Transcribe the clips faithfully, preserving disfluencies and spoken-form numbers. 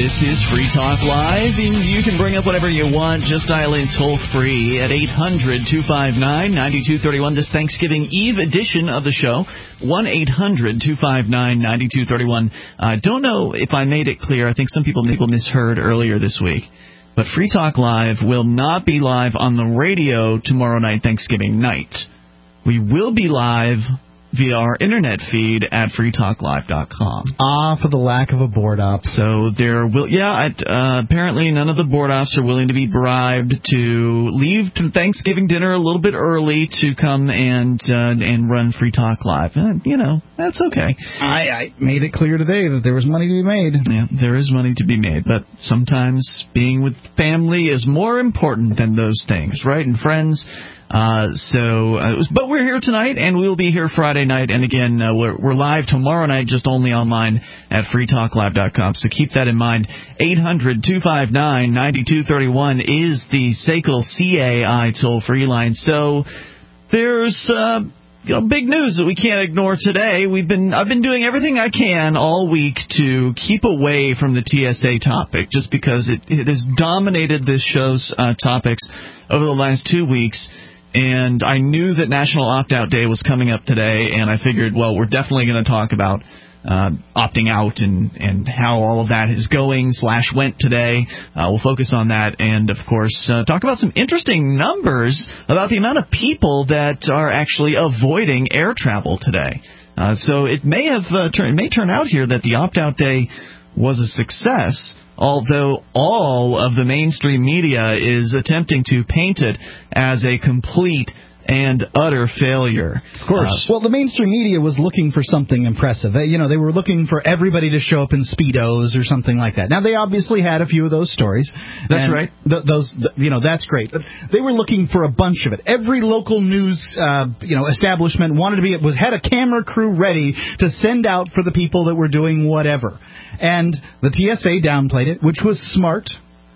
This is Free Talk Live, and you can bring up whatever you want. Just dial in toll-free at eight hundred two five nine nine two three one. This Thanksgiving Eve edition of the show, one eight hundred two five nine nine two three one. I uh, don't know if I made it clear. I think some people maybe misheard earlier this week. But Free Talk Live will not be live on the radio tomorrow night, Thanksgiving night. We will be live via our internet feed at free talk live dot com. Ah, for the lack of a board op. So there will, yeah, uh, apparently none of the board ops are willing to be bribed to leave to Thanksgiving dinner a little bit early to come and uh, and run Free Talk Live. And, you know, that's okay. I, I made it clear today that there was money to be made. Yeah, there is money to be made, but sometimes being with family is more important than those things, right? And friends. Uh, so, uh, but we're here tonight, and we'll be here Friday night. And again, uh, we're, we're live tomorrow night, just only online at free talk live dot com. So keep that in mind. eight hundred two five nine nine two three one is the S A C L C A I toll-free line. So there's uh, you know big news that we can't ignore today. We've been I've been doing everything I can all week to keep away from the T S A topic, just because it, it has dominated this show's uh, topics over the last two weeks. And I knew that National Opt-Out Day was coming up today, and I figured, well, we're definitely going to talk about uh, opting out and, and how all of that is going slash went today. Uh, we'll focus on that and, of course, uh, talk about some interesting numbers about the amount of people that are actually avoiding air travel today. Uh, so it may have uh, tur- it may turn out here that the Opt-Out Day was a success, although all of the mainstream media is attempting to paint it as a complete and utter failure. Of course. Uh, well, the mainstream media was looking for something impressive. You know, they were looking for everybody to show up in Speedos or something like that. Now, they obviously had a few of those stories. That's right. Th- those, th- you know, that's great. But they were looking for a bunch of it. Every local news, uh, you know, establishment wanted to be, was had a camera crew ready to send out for the people that were doing whatever. And the T S A downplayed it, which was smart.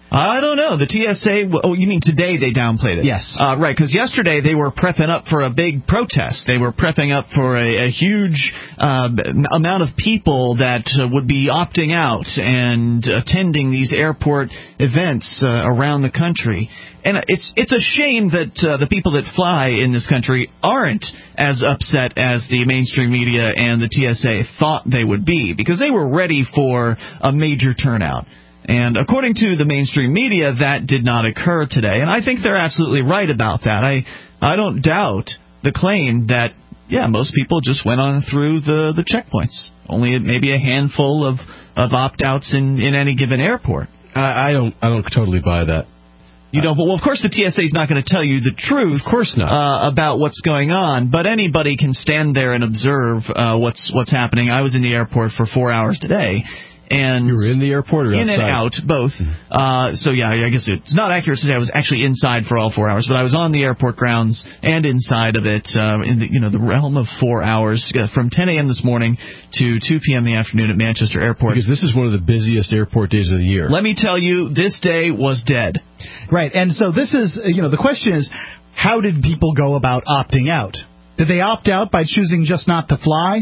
I don't know. The T S A, oh, you mean today they downplayed it? Yes. Uh, right, because yesterday they were prepping up for a big protest. They were prepping up for a, a huge uh, amount of people that uh, would be opting out and attending these airport events uh, around the country. And it's it's a shame that uh, the people that fly in this country aren't as upset as the mainstream media and the T S A thought they would be, because they were ready for a major turnout. And according to the mainstream media, that did not occur today. And I think they're absolutely right about that. I I don't doubt the claim that, yeah, most people just went on through the, the checkpoints. Only maybe a handful of, of opt-outs in, in any given airport. I, I don't I don't totally buy that. You know, well, of course, the T S A is not going to tell you the truth, of course not, uh, about what's going on. But anybody can stand there and observe uh, what's what's happening. I was in the airport for four hours today. And you were in the airport or in outside? and out, both. Uh, so, yeah, I guess it's not accurate to say I was actually inside for all four hours, but I was on the airport grounds and inside of it uh, in the, you know, the realm of four hours uh, from ten a.m. this morning to two p.m. in the afternoon at Manchester Airport. Because this is one of the busiest airport days of the year. Let me tell you, this day was dead. Right, and so this is, you know, the question is, how did people go about opting out? Did they opt out by choosing just not to fly?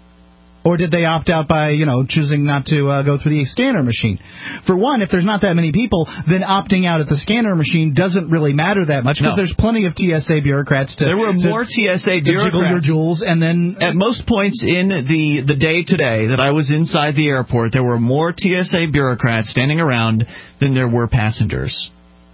Or did they opt out by, you know, choosing not to uh, go through the scanner machine? For one, if there's not that many people, then opting out at the scanner machine doesn't really matter that much, because no. there's plenty of T S A bureaucrats to... There were to, more T S A to bureaucrats. jiggle your jewels, and then... At most points in the, the day today that I was inside the airport, there were more T S A bureaucrats standing around than there were passengers.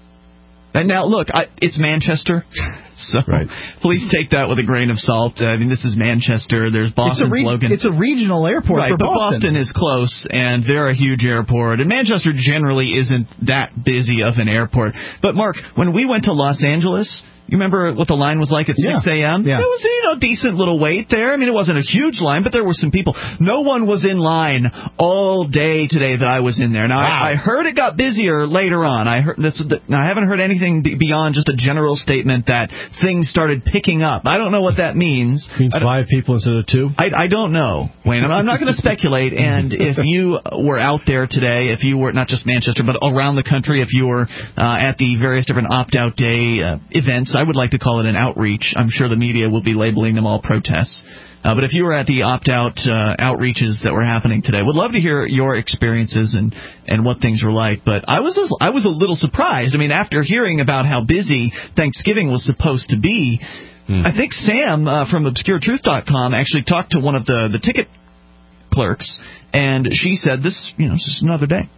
And now, look, I, it's Manchester, so right. Please take that with a grain of salt. I mean, this is Manchester. There's Boston, it's a Logan. It's a regional airport right, for but Boston. Boston is close, and they're a huge airport. And Manchester generally isn't that busy of an airport. But, Mark, when we went to Los Angeles... You remember what the line was like at yeah. six a.m.? Yeah. It was, you know, decent little wait there. I mean, it wasn't a huge line, but there were some people. No one was in line all day today that I was in there. Now, wow. I, I heard it got busier later on. I heard that's, I haven't heard anything beyond just a general statement that things started picking up. I don't know what that means. It means five people instead of two? I, I don't know, Wayne. I'm not going to speculate. And if you were out there today, if you were not just Manchester, but around the country, if you were uh, at the various different opt-out day uh, events, I would like to call it an outreach. I'm sure the media will be labeling them all protests. Uh, but if you were at the opt-out uh, outreaches that were happening today, would love to hear your experiences and, and what things were like. But I was I was a little surprised. I mean, after hearing about how busy Thanksgiving was supposed to be, hmm. I think Sam uh, from obscure truth dot com actually talked to one of the, the ticket clerks, and she said, "This, you know, this is another day."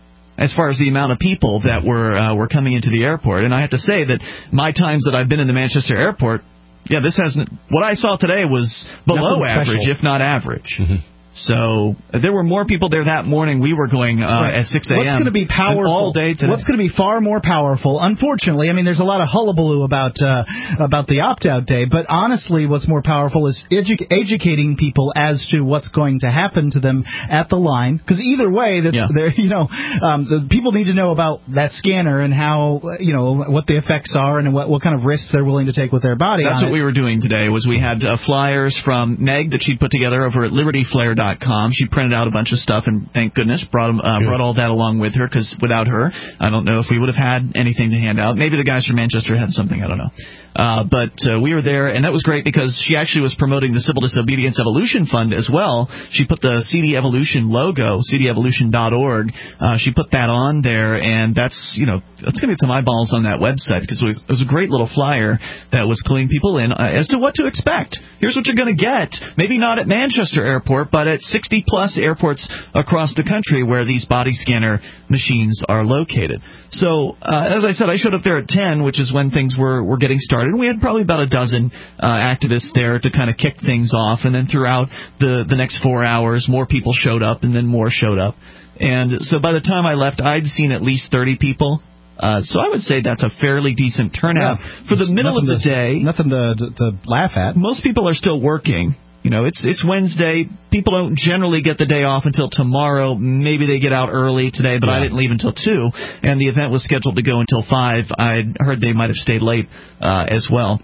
As far as the amount of people that were uh, were coming into the airport, and I have to say that my times that I've been in the Manchester airport. Yeah, this hasn't. What I saw today was below average, if not average. Mm-hmm. So there were more people there that morning. We were going uh, right. at six a.m. What's going to be powerful all day today? What's going to be far more powerful? Unfortunately, I mean, there's a lot of hullabaloo about uh, about the opt-out day, but honestly, what's more powerful is edu- educating people as to what's going to happen to them at the line. Because either way, that's yeah. you know, um, the people need to know about that scanner and how you know what the effects are and what, what kind of risks they're willing to take with their body. That's on what it. we were doing today. Was we had uh, flyers from Meg that she put together over at Liberty Flare dot com. She printed out a bunch of stuff, and thank goodness brought uh, brought all that along with her, because without her, I don't know if we would have had anything to hand out. Maybe the guys from Manchester had something, I don't know. Uh, but uh, we were there, and that was great because she actually was promoting the Civil Disobedience Evolution Fund as well. She put the C D Evolution logo, c d evolution dot org. Uh, she put that on there, and that's, you know, that's going to get to my balls on that website, because it was, it was a great little flyer that was cluing people in uh, as to what to expect. Here's what you're going to get. Maybe not at Manchester Airport, but at sixty plus airports across the country where these body scanner machines are located. So, uh, as I said, I showed up there at ten, which is when things were, were getting started. And we had probably about a dozen uh, activists there to kind of kick things off. And then throughout the, the next four hours, more people showed up, and then more showed up. And so by the time I left, I'd seen at least thirty people. Uh, so I would say that's a fairly decent turnout. Yeah, for the middle of the to, day. Nothing to, to, to laugh at. Most people are still working. You know, it's it's Wednesday. People don't generally get the day off until tomorrow. Maybe they get out early today, but yeah. I didn't leave until two, and the event was scheduled to go until five. I heard they might have stayed late uh, as well.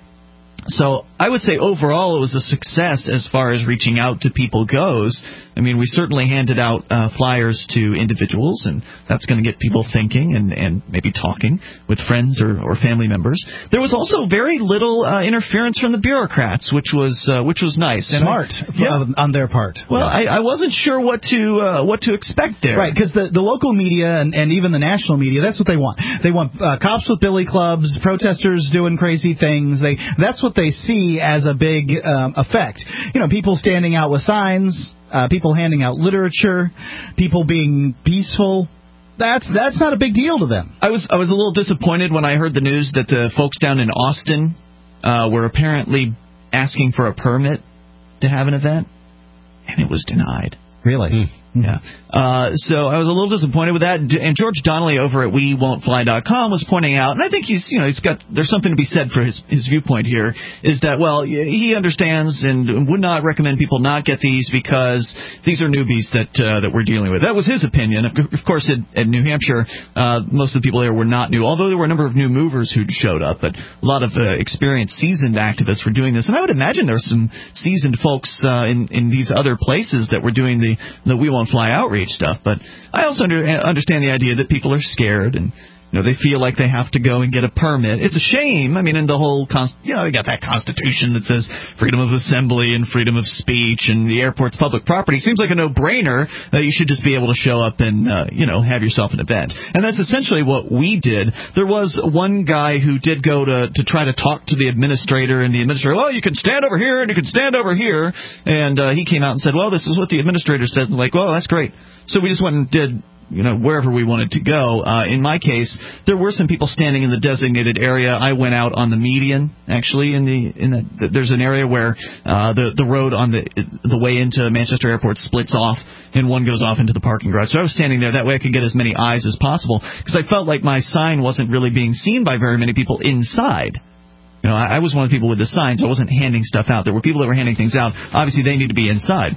So I would say overall it was a success as far as reaching out to people goes. I mean, we certainly handed out uh, flyers to individuals, and that's going to get people thinking and, and maybe talking with friends or, or family members. There was also very little uh, interference from the bureaucrats, which was uh, which was nice. And Smart I, yeah. on their part. Well, I, I wasn't sure what to uh, what to expect there. Right, because the, the local media and, and even the national media, that's what they want. They want uh, cops with billy clubs, protesters doing crazy things. They That's what they see as a big um, effect. You know, people standing out with signs, uh, people handing out literature, people being peaceful. That's that's not a big deal to them. I was I was a little disappointed when I heard the news that the folks down in Austin uh, were apparently asking for a permit to have an event, and it was denied. Really? Mm. Yeah. Uh, so I was a little disappointed with that. And George Donnelly over at we won't fly dot com was pointing out, and I think he's, you know, he's got, there's something to be said for his, his viewpoint here, is that, well, he understands and would not recommend people not get these because these are newbies that uh, that we're dealing with. That was his opinion. Of course, at, at New Hampshire, uh, most of the people there were not new, although there were a number of new movers who'd showed up, but a lot of uh, experienced, seasoned activists were doing this. And I would imagine there were some seasoned folks uh, in, in these other places that were doing the, the We Won't Fly outreach stuff. But I also under, understand the idea that people are scared and, you know, they feel like they have to go and get a permit. It's a shame. I mean, in the whole, const- you know, they got that Constitution that says freedom of assembly and freedom of speech, and the airport's public property. Seems like a no-brainer that you should just be able to show up and, uh, you know, have yourself an event. And that's essentially what we did. There was one guy who did go to, to try to talk to the administrator, and the administrator, well, you can stand over here and you can stand over here. And uh, he came out and said, well, this is what the administrator said. Like, well, that's great. So we just went and did, you know, wherever we wanted to go. Uh, in my case, there were some people standing in the designated area. I went out on the median, actually, in the in the, there's an area where uh, the the road on the the way into Manchester Airport splits off, and one goes off into the parking garage. So I was standing there. That way I could get as many eyes as possible, because I felt like my sign wasn't really being seen by very many people inside. You know, I, I was one of the people with the signs. I wasn't handing stuff out. There were people that were handing things out. Obviously, they need to be inside.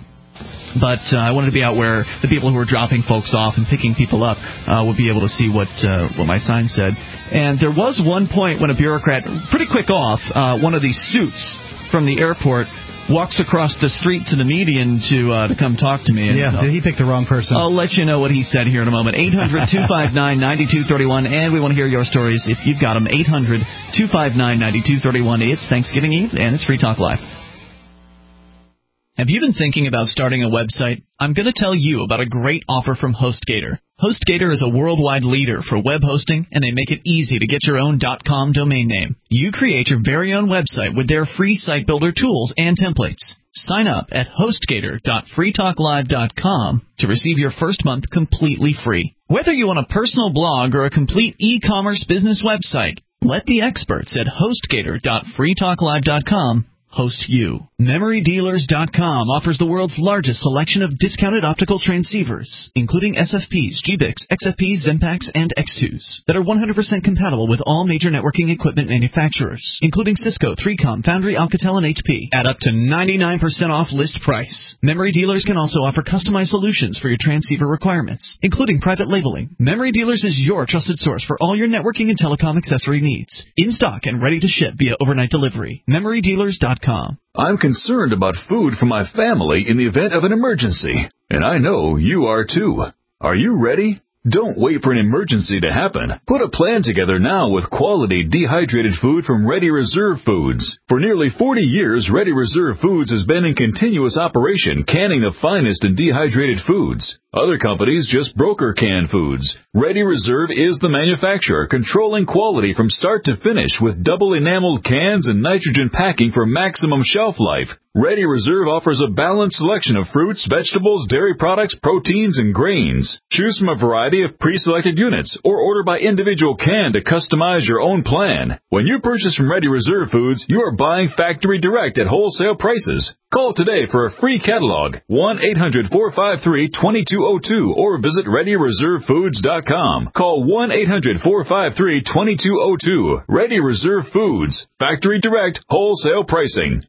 But uh, I wanted to be out where the people who were dropping folks off and picking people up uh, would be able to see what uh, what my sign said. And there was one point when a bureaucrat, pretty quick off, uh, one of these suits from the airport walks across the street to the median to uh, to come talk to me. And, yeah, did he pick the wrong person? I'll let you know what he said here in a moment. eight hundred two five nine nine two three one, and we want to hear your stories if you've got them. eight hundred two five nine nine two three one. It's Thanksgiving Eve, and it's Free Talk Live. Have you been thinking about starting a website? I'm going to tell you about a great offer from HostGator. HostGator is a worldwide leader for web hosting, and they make it easy to get your own .com domain name. You create your very own website with their free site builder tools and templates. Sign up at hostgator dot free talk live dot com to receive your first month completely free. Whether you want a personal blog or a complete e-commerce business website, let the experts at hostgator dot free talk live dot com host you. Memory Dealers dot com offers the world's largest selection of discounted optical transceivers, including S F Ps, G B I Cs, X F Ps, Zenpaks, and X twos, that are one hundred percent compatible with all major networking equipment manufacturers, including Cisco, three com, Foundry, Alcatel, and H P, at up to ninety-nine percent off list price. Memory Dealers can also offer customized solutions for your transceiver requirements, including private labeling. Memory Dealers is your trusted source for all your networking and telecom accessory needs, in stock and ready to ship via overnight delivery. Memory Dealers dot com. I'm concerned about food for my family in the event of an emergency, and I know you are too. Are you ready? Don't wait for an emergency to happen. Put a plan together now with quality dehydrated food from Ready Reserve Foods. For nearly forty years, Ready Reserve Foods has been in continuous operation, canning the finest in dehydrated foods. Other companies just broker canned foods. Ready Reserve is the manufacturer, controlling quality from start to finish with double enameled cans and nitrogen packing for maximum shelf life. Ready Reserve offers a balanced selection of fruits, vegetables, dairy products, proteins, and grains. Choose from a variety of pre-selected units or order by individual can to customize your own plan. When you purchase from Ready Reserve Foods, you are buying factory direct at wholesale prices. Call today for a free catalog, one eight hundred four five three two two zero two, or visit ready reserve foods dot com. Call one eight hundred four five three two two zero two. Ready Reserve Foods. Factory direct, wholesale pricing.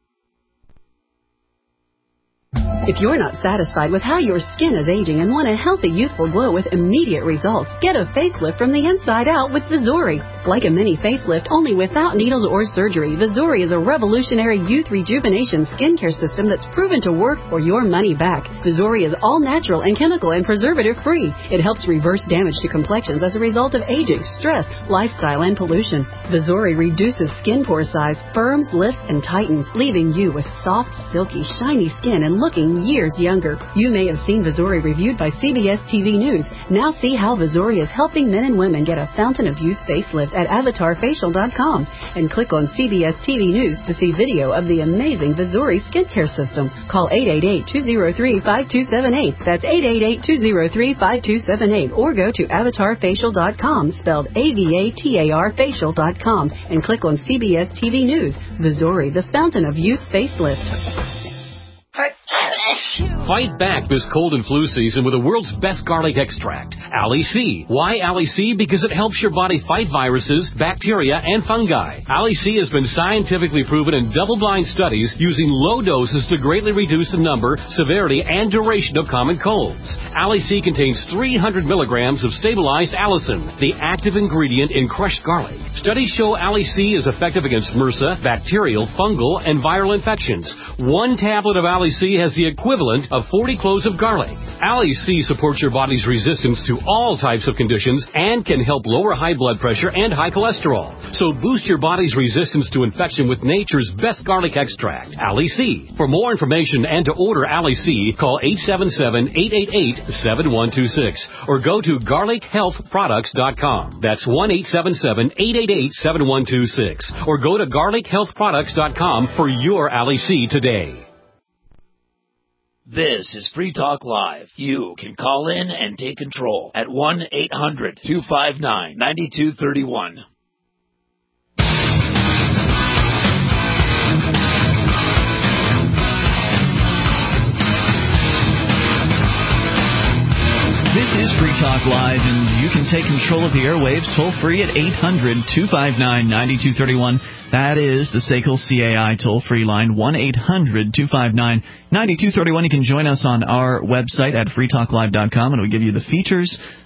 If you're not satisfied with how your skin is aging and want a healthy, youthful glow with immediate results, get a facelift from the inside out with Vizuri. Like a mini facelift, only without needles or surgery, Vizuri is a revolutionary youth rejuvenation skincare system that's proven to work for your money back. Vizuri is all natural and chemical and preservative-free. It helps reverse damage to complexions as a result of aging, stress, lifestyle, and pollution. Vizuri reduces skin pore size, firms, lifts, and tightens, leaving you with soft, silky, shiny skin and looking years younger. You may have seen Vizuri reviewed by C B S T V News. Now see how Vizuri is helping men and women get a fountain of youth facelift at avatar facial dot com and click on C B S T V News to see video of the amazing Vizuri skincare system. Call eight eight eight, two zero three, five two seven eight. That's eight eight eight, two zero three, five two seven eight, or go to avatar facial dot com, spelled A V A T A R facial dot com, and click on C B S T V News. Vizuri, the fountain of youth facelift. Fight back this cold and flu season with the world's best garlic extract, Ali C. Why Ali C? Because it helps your body fight viruses, bacteria, and fungi. Ali C has been scientifically proven in double-blind studies using low doses to greatly reduce the number, severity, and duration of common colds. Ali C contains three hundred milligrams of stabilized allicin, the active ingredient in crushed garlic. Studies show Ali C is effective against MRSA, bacterial, fungal, and viral infections. One tablet of Ali C has the equivalent of forty cloves of garlic. Ali C supports your body's resistance to all types of conditions and can help lower high blood pressure and high cholesterol. So boost your body's resistance to infection with nature's best garlic extract, Ali C. For more information and to order Ali C, call eight seven seven, eight eight eight, seven one two six or go to garlic health products dot com. That's one eight seven seven, eight eight eight, seven one two six or go to garlic health products dot com for your Ali C today. This is Free Talk Live. You can call in and take control at one eight hundred, two five nine, nine two three one. This is Free Talk Live, and you can take control of the airwaves toll-free at eight hundred, two five nine, nine two three one. That is the S A C L C A I toll-free line, one eight hundred, two five nine, nine two three one. You can join us on our website at free talk live dot com, and we give you the features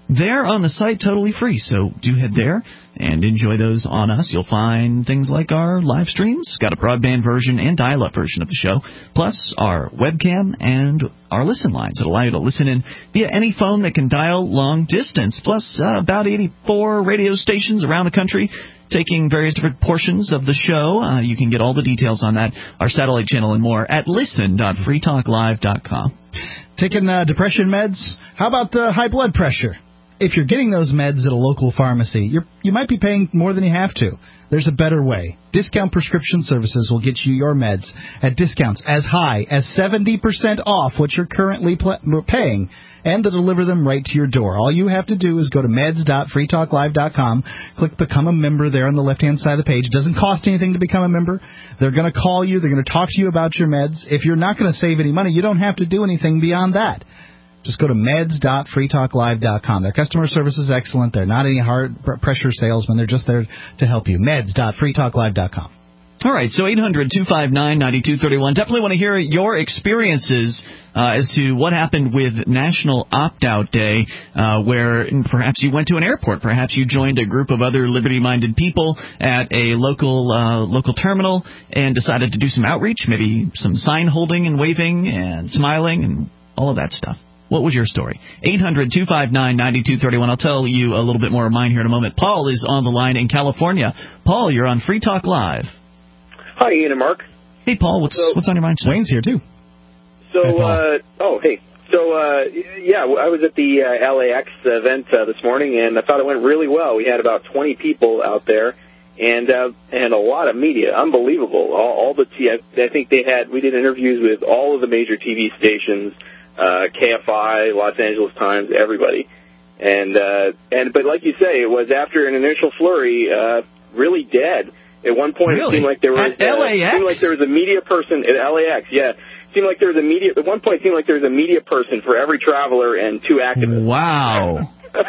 there on the site totally free. So do head there and enjoy those on us. You'll find things like our live streams, got a broadband version and dial-up version of the show, plus our webcam and our listen lines that allow you to listen in via any phone that can dial long distance, plus uh, about eighty-four radio stations around the country taking various different portions of the show. Uh, you can get all the details on that, our satellite channel and more, at listen dot free talk live dot com. Taking uh, depression meds? How about uh, high blood pressure? If you're getting those meds at a local pharmacy, you're, you might be paying more than you have to. There's a better way. Discount Prescription Services will get you your meds at discounts as high as seventy percent off what you're currently pl- paying, and to deliver them right to your door. All you have to do is go to meds dot free talk live dot com, click Become a Member there on the left-hand side of the page. It doesn't cost anything to become a member. They're going to call you. They're going to talk to you about your meds. If you're not going to save any money, you don't have to do anything beyond that. Just go to meds dot free talk live dot com. Their customer service is excellent. They're not any hard pressure salesmen. They're just there to help you. meds dot free talk live dot com. All right, so eight hundred two five nine nine two three one. Definitely want to hear your experiences uh, as to what happened with National Opt-Out Day, uh, where perhaps you went to an airport, perhaps you joined a group of other liberty-minded people at a local uh, local terminal and decided to do some outreach, maybe some sign holding and waving and smiling and all of that stuff. What was your story? eight hundred two five nine nine two three one. I'll tell you a little bit more of mine here in a moment. Paul is on the line in California. Paul, you're on Free Talk Live. Hi, Ian and Mark. Hey, Paul, what's so, what's on your mind? Wayne's here, too. So, hey, uh, oh, hey. So, uh, yeah, I was at the uh, L A X event uh, this morning, and I thought it went really well. We had about twenty people out there, and uh, and a lot of media. Unbelievable. All, all the T- I think they had, we did interviews with all of the major T V stations, uh, K F I, Los Angeles Times, everybody. And, uh, and, but like you say, it was after an initial flurry, uh, really dead. At one point, really? It seemed like there was at L A X? Uh, seemed like there was a media person at L A X. Yeah, it seemed like there was a media. At one point, it seemed like there was a media person for every traveler and two activists. Wow.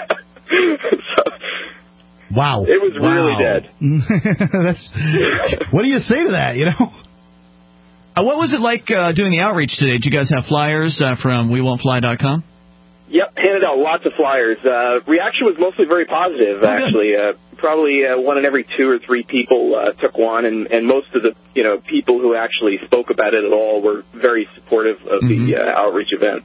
so, wow. It was wow. really dead. That's. What do you say to that? You know. Uh, what was it like uh, doing the outreach today? Did you guys have flyers uh, from we won't fly dot com? Yep, handed out lots of flyers. Uh, reaction was mostly very positive, oh, actually. Uh, probably uh, one in every two or three people uh, took one, and, and most of the you know people who actually spoke about it at all were very supportive of mm-hmm. the uh, outreach event.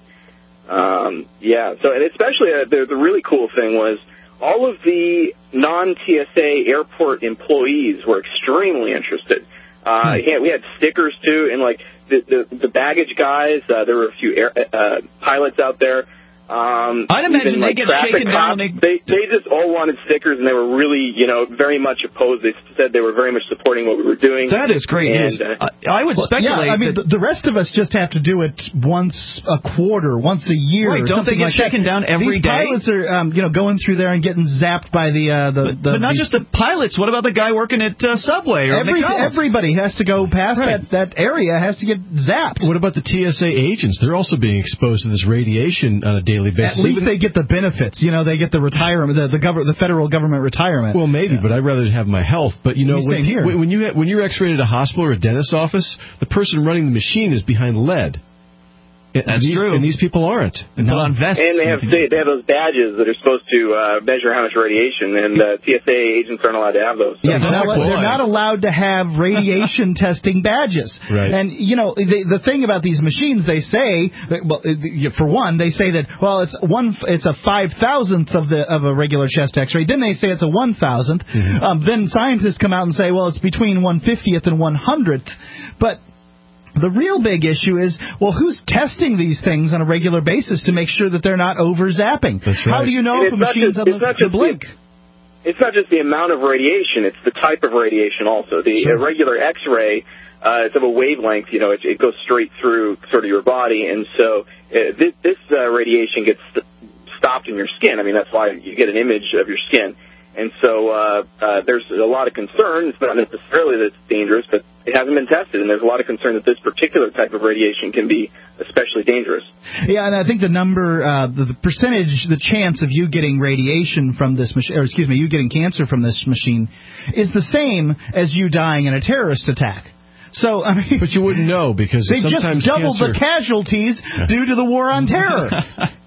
Um, yeah, so and especially uh, the, the really cool thing was all of the non-T S A airport employees were extremely interested. Uh, hmm. yeah, we had stickers too, and like the the, the baggage guys. Uh, there were a few air, uh, pilots out there. Um, I'd imagine even, they like, get traffic shaken down. cops, They... they they just all wanted stickers, and they were really, you know, very much opposed. They said they were very much supporting what we were doing. That is great and, news. Uh, I, I would well, speculate. Yeah, I mean, that... the, the rest of us just have to do it once a quarter, once a year. Right, don't they get like shaken that. down every These day? pilots are, um, you know, going through there and getting zapped by the uh, the, but, the. But not the, just the pilots. What about the guy working at uh, Subway or every, McDonald's? Everybody has to go past right. that that area. Has to get zapped. What about the T S A agents? They're also being exposed to this radiation on a daily basis. At least they get the benefits. You know, they get the retirement, the the, gov- the federal government retirement. Well, maybe, yeah. but I'd rather have my health. But you know, when, here. when you when you're X-rayed at a hospital or a dentist's office, the person running the machine is behind lead. That's and these, true. And these people aren't. They put on vests. And they have they, they have those badges that are supposed to uh, measure how much radiation, and uh, T S A agents aren't allowed to have those. So. Yeah, they're not, they're not allowed to have radiation testing badges. Right. And, you know, the, the thing about these machines, they say, that, well, for one, they say that, well, it's one, it's a five thousandth of the of a regular chest X-ray. Then they say it's a one thousandth. Mm-hmm. Um, then scientists come out and say, well, it's between one fiftieth and one hundredth. But the real big issue is, well, who's testing these things on a regular basis to make sure that they're not over-zapping? That's right. How do you know and if a machine's just, on the, the blink? The, it's not just the amount of radiation, it's the type of radiation also. The sure. regular X-ray, uh, it's of a wavelength, you know, it, it goes straight through sort of your body, and so uh, this, this uh, radiation gets st- stopped in your skin. I mean, that's why you get an image of your skin. And so uh, uh, there's a lot of concern. It's not necessarily that it's dangerous, but it hasn't been tested, and there's a lot of concern that this particular type of radiation can be especially dangerous. Yeah, and I think the number, uh, the, the percentage, the chance of you getting radiation from this machine, or excuse me, you getting cancer from this machine, is the same as you dying in a terrorist attack. So, I mean, but you wouldn't know because they sometimes just doubled cancer... the casualties yeah. due to the war on terror.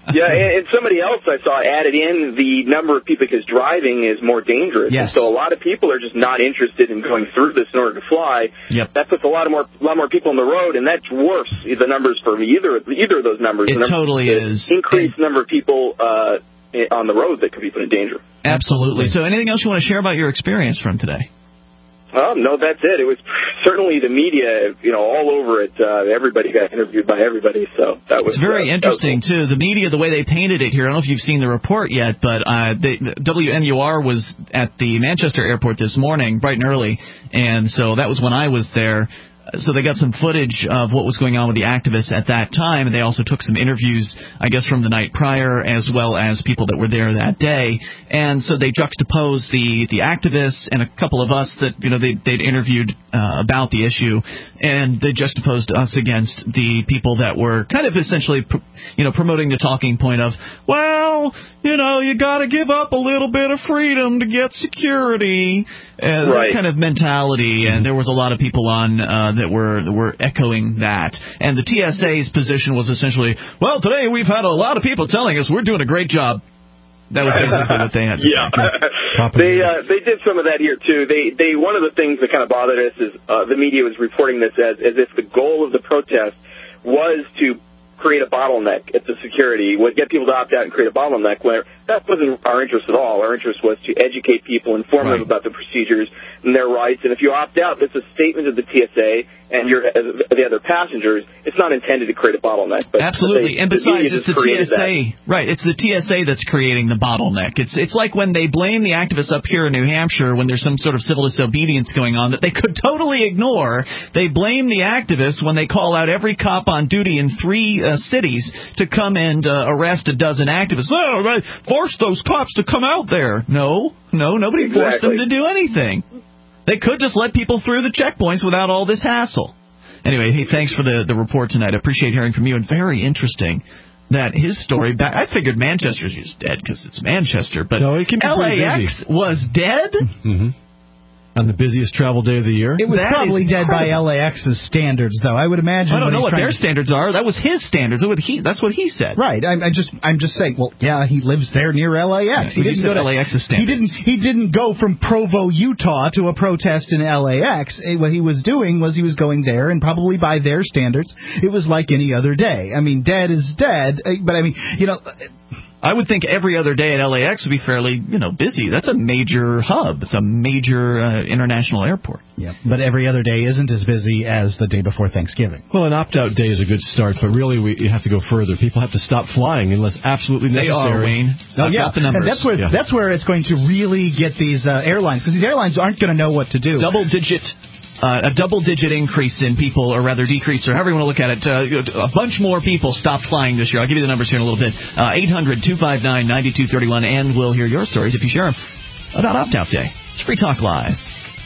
Yeah, and, and somebody else I saw added in the number of people because driving is more dangerous. Yes. And so a lot of people are just not interested in going through this in order to fly. Yep. That puts a lot of more, a lot more people on the road, and that's worse. The numbers for either either of those numbers. It the number, totally the is. Increased number of people uh, on the road that could be put in danger. Absolutely. So, anything else you want to share about your experience from today? Oh, no, that's it. It was certainly the media, you know, all over it. Uh, everybody got interviewed by everybody, so that was It's very uh, interesting, cool. too. The media, the way they painted it here, I don't know if you've seen the report yet, but uh, they, W M U R was at the Manchester airport this morning, bright and early, and so that was when I was there. So they got some footage of what was going on with the activists at that time, and they also took some interviews, I guess, from the night prior, as well as people that were there that day. And so they juxtaposed the, the activists and a couple of us that, you know, they, they'd interviewed uh, about the issue, and they juxtaposed us against the people that were kind of essentially, you know, promoting the talking point of, well, you know, you got to give up a little bit of freedom to get security, and right. that kind of mentality. And there was a lot of people on uh, that were that were echoing that. And the T S A's position was essentially, well, today we've had a lot of people telling us we're doing a great job. That was basically what they had to yeah. say. they uh, they did some of that here too. They they one of the things that kind of bothered us is uh, the media was reporting this as as if the goal of the protest was to create a bottleneck at the security, would get people to opt out and create a bottleneck, where that wasn't our interest at all. Our interest was to educate people, inform right. them about the procedures and their rights. And if you opt out, that's a statement of the T S A and your, uh, the other passengers. It's not intended to create a bottleneck. But Absolutely. They, and besides, the it's the T S A. That. Right. It's the T S A that's creating the bottleneck. It's it's like when they blame the activists up here in New Hampshire when there's some sort of civil disobedience going on that they could totally ignore. They blame the activists when they call out every cop on duty in three uh, cities to come and uh, arrest a dozen activists. Oh, right. Force those cops to come out there. No, no, nobody exactly. forced them to do anything. They could just let people through the checkpoints without all this hassle. Anyway, hey, thanks for the, the report tonight. I appreciate hearing from you, and very interesting that his story back. I figured Manchester's just dead because it's Manchester, but no, it can be L A X busy. was dead? Mm-hmm. On the busiest travel day of the year? It was that probably dead by L A X's standards, though. I would imagine. I don't know what their to... standards are. That was his standards. That's what he, that's what he said. Right. I'm, I'm just I'm just saying, well, yeah, he lives there near L A X. Yeah, he didn't go to L A X's standards. He didn't, he didn't go from Provo, Utah to a protest in L A X. What he was doing was he was going there, and probably by their standards, it was like any other day. I mean, dead is dead, but I mean, you know... I would think every other day at L A X would be fairly, you know, busy. That's a major hub. It's a major uh, international airport. Yeah, but every other day isn't as busy as the day before Thanksgiving. Well, an opt-out day is a good start, but really we you have to go further. People have to stop flying unless absolutely necessary. They are, Wayne. Oh, yeah, the numbers. and that's where yeah. that's where it's going to really get these uh, airlines, because these airlines aren't going to know what to do. Double-digit. Uh, a double-digit increase in people, or rather decrease, or however you want to look at it. Uh, a bunch more people stopped flying this year. I'll give you the numbers here in a little bit. Uh, eight hundred two five nine nine two three one, and we'll hear your stories if you share them about Opt-Out Day. It's Free Talk Live.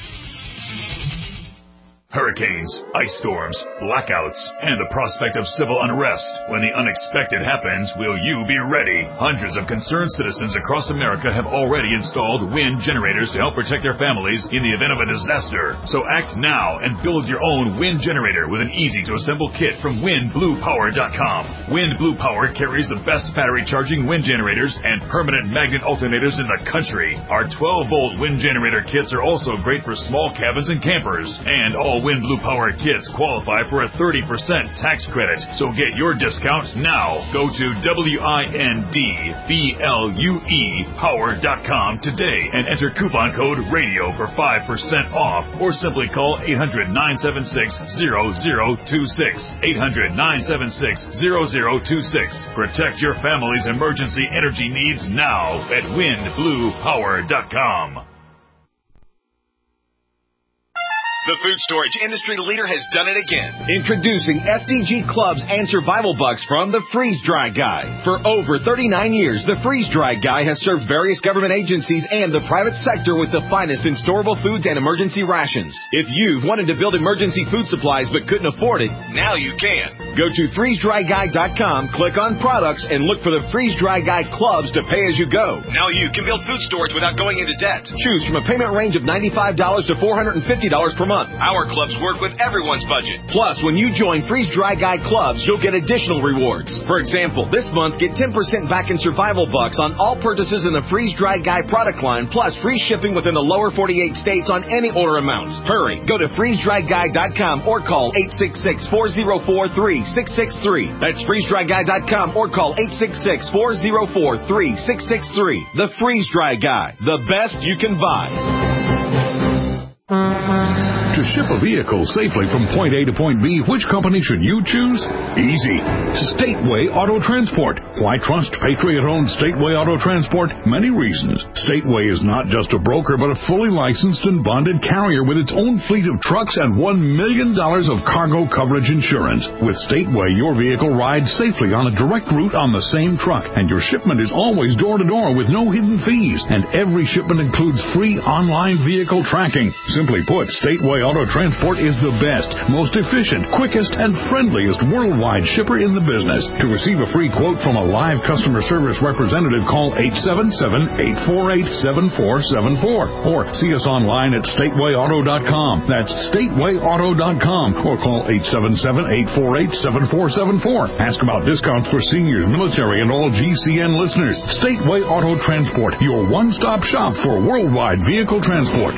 Hurricanes, ice storms, blackouts, and the prospect of civil unrest. When the unexpected happens, will you be ready? Hundreds of concerned citizens across America have already installed wind generators to help protect their families in the event of a disaster. So act now and build your own wind generator with an easy-to-assemble kit from wind blue power dot com. Wind Blue Power carries the best battery charging wind generators and permanent magnet alternators in the country. Our twelve volt wind generator kits are also great for small cabins and campers, and all Wind Blue Power kits qualify for a thirty percent tax credit. So get your discount now. Go to W I N D B L U E power dot com today and enter coupon code RADIO for five percent off, or simply call eight hundred nine seven six zero zero two six. eight hundred nine seven six zero zero two six. Protect your family's emergency energy needs now at wind blue power dot com. The food storage industry leader has done it again. Introducing F D G Clubs and Survival Bucks from the Freeze Dry Guy. For over thirty-nine years, the Freeze Dry Guy has served various government agencies and the private sector with the finest in storable foods and emergency rations. If you've wanted to build emergency food supplies but couldn't afford it, now you can. Go to freeze dry guy dot com, click on products, and look for the Freeze Dry Guy clubs to pay as you go. Now you can build food storage without going into debt. Choose from a payment range of ninety-five dollars to four hundred fifty dollars per month. Our clubs work with everyone's budget. Plus, when you join Freeze Dry Guy clubs, you'll get additional rewards. For example, this month, get ten percent back in survival bucks on all purchases in the Freeze Dry Guy product line, plus free shipping within the lower forty-eight states on any order amount. Hurry, go to freeze dry guy dot com or call eight six six, four oh four, three six six three. That's freeze dry guy dot com or call eight six six, four oh four, three six six three. The Freeze Dry Guy, the best you can buy. To ship a vehicle safely from point A to point B, which company should you choose? Easy. Stateway Auto Transport. Why trust Patriot-owned Stateway Auto Transport? Many reasons. Stateway is not just a broker, but a fully licensed and bonded carrier with its own fleet of trucks and one million dollars of cargo coverage insurance. With Stateway, your vehicle rides safely on a direct route on the same truck, and your shipment is always door-to-door with no hidden fees. And every shipment includes free online vehicle tracking. Simply put, Stateway Auto Transport is the best, most efficient, quickest, and friendliest worldwide shipper in the business. To receive a free quote from a live customer service representative, call eight seven seven, eight four eight, seven four seven four or see us online at stateway auto dot com. That's stateway auto dot com or call eight seven seven, eight four eight, seven four seven four. Ask about discounts for seniors, military, and all G C N listeners. Stateway Auto Transport, your one-stop shop for worldwide vehicle transport.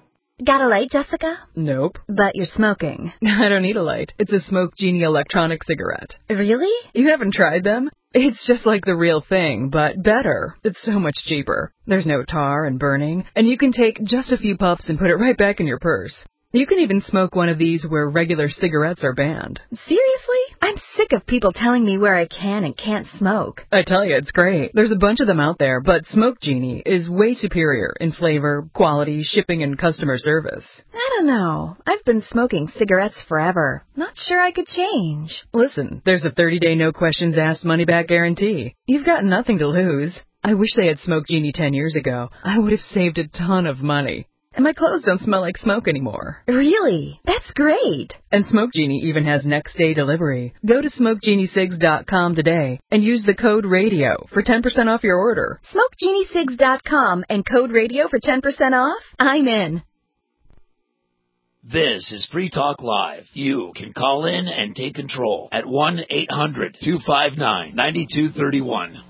Got a light, Jessica? Nope. But you're smoking. I don't need a light. It's a Smoke Genie electronic cigarette. Really? You haven't tried them? It's just like the real thing, but better. It's so much cheaper. There's no tar and burning, and you can take just a few puffs and put it right back in your purse. You can even smoke one of these where regular cigarettes are banned. Seriously? I'm sick of people telling me where I can and can't smoke. I tell you, it's great. There's a bunch of them out there, but Smoke Genie is way superior in flavor, quality, shipping, and customer service. I don't know. I've been smoking cigarettes forever. Not sure I could change. Listen, there's a thirty-day no-questions-asked money-back guarantee. You've got nothing to lose. I wish they had Smoke Genie ten years ago. I would have saved a ton of money. And my clothes don't smell like smoke anymore. Really? That's great. And Smoke Genie even has next-day delivery. Go to smoke genie cigs dot com today and use the code RADIO for ten percent off your order. smoke genie cigs dot com and code RADIO for ten percent off? I'm in. This is Free Talk Live. You can call in and take control at one eight hundred, two five nine, nine two three one.